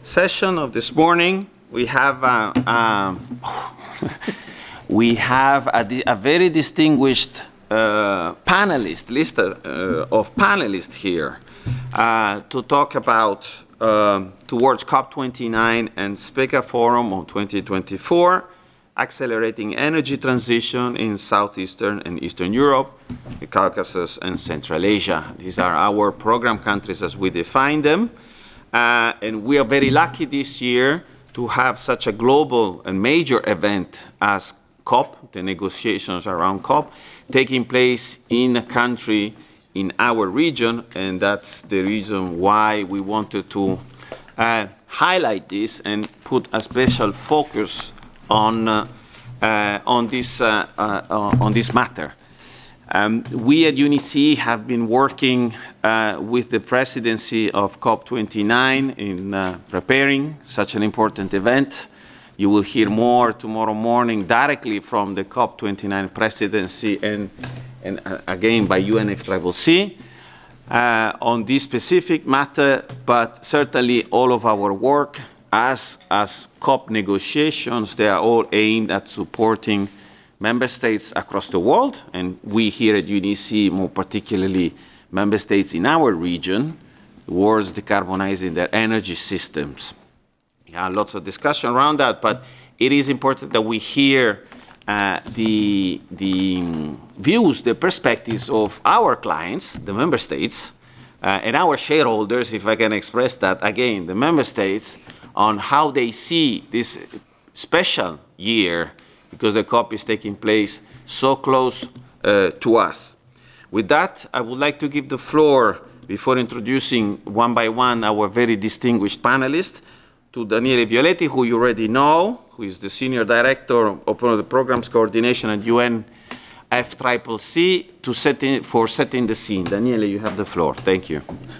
session of this morning. We have a very distinguished panelist list of panelists here to talk about towards COP29 and SPECA Forum on 2024, accelerating energy transition in Southeastern and Eastern Europe, the Caucasus, and Central Asia. These are our program countries as we define them. And we are very lucky this year to have such a global and major event as COP, the negotiations around COP, taking place in a country in our region, and that's the reason why we wanted to highlight this and put a special focus on this matter. We at UNECE have been working with the presidency of COP29 in preparing such an important event. You will hear more tomorrow morning directly from the COP29 presidency and again by UNFCCC on this specific matter, but certainly all of our work as COP negotiations, they are all aimed at supporting member states across the world, and we here at UNECE, more particularly member states in our region, towards decarbonizing their energy systems. Lots of discussion around that, but it is important that we hear the views, the perspectives of our clients, the member states, and our shareholders, if I can express that, again, the member states, on how they see this special year, because the COP is taking place so close to us. With that, I would like to give the floor, before introducing one by one our very distinguished panelists, to Daniele Violetti, who you already know, who is the Senior Director of the Programs Coordination at UNFCCC, for setting the scene. Daniele, you have the floor. Thank you.